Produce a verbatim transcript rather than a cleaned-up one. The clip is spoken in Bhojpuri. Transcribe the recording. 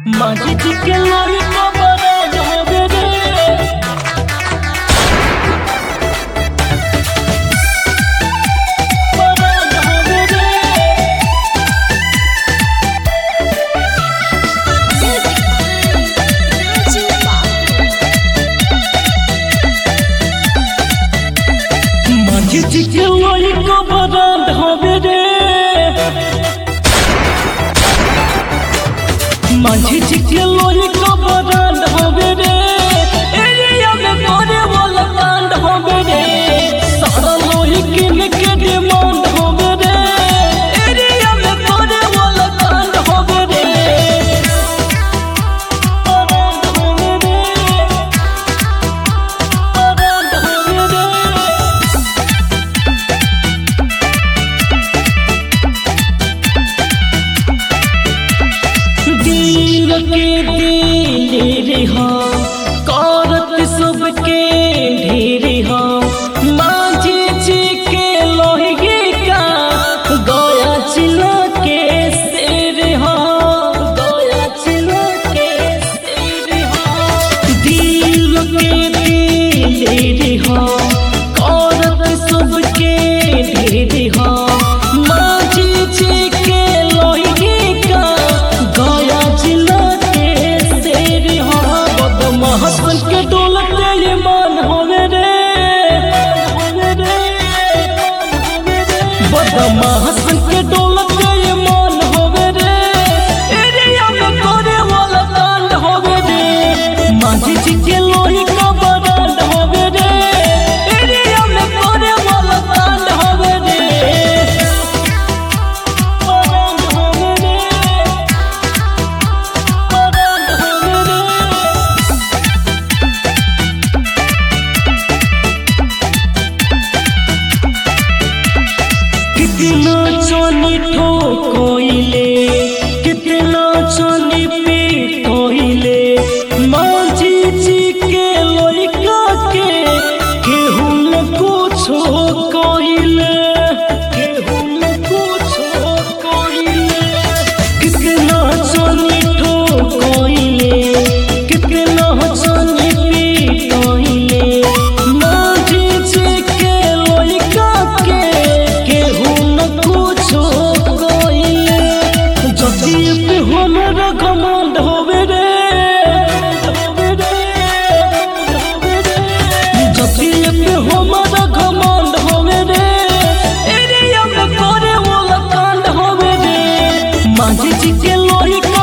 माझी चिके लोरी को बड़ा होवे रे बड़ा होवे रे माझी चिके लोरी को बड़ा होवे रे माझी चिके लोरी को बरांड होवे रे एरिया में तोरे वाला कांड होवे रे सारा लोरी किन के डिमांड होवे रे एरिया में तोरे वाला कांड होवे रे बरांड होवे रे बरांड होवे रे दिल के दिल हो करत सबके ढेर हो माझी चिके लोही का गया चिला के शेर हो गया चिला के शेर हो दिल के दिल हो करत सबके ढेर हो माझी चिके लोही का गया चिला के शेर हो बदमाशन के डोलते ये मान होवे रे बदमाशन के डोलते ये मान होवे रे एरिया में करे वाला कांड होवे रे माझी चिके लोही का बरांड होवे रे एरिया में करे वाला कांड होवे रे बरांड होवे रे बरांड होवे रे कितना चोनी ठोकोइले कितना चोनी पीटोइले माझी चिके लोइका के केहू न कुछो कोइले केहू न कुछो कोइले कितना चोनी ठोकोइले कितना चोनी पीटोइले माझी चिके लोइका के केहू न कुछो कोइले जदी पे हमरा घमंड होवे रे होवे रे होवे रे जदी पे हमरा घमंड होवे रे एरिया में करे वाला कांड होवे रे माझी चिके लोही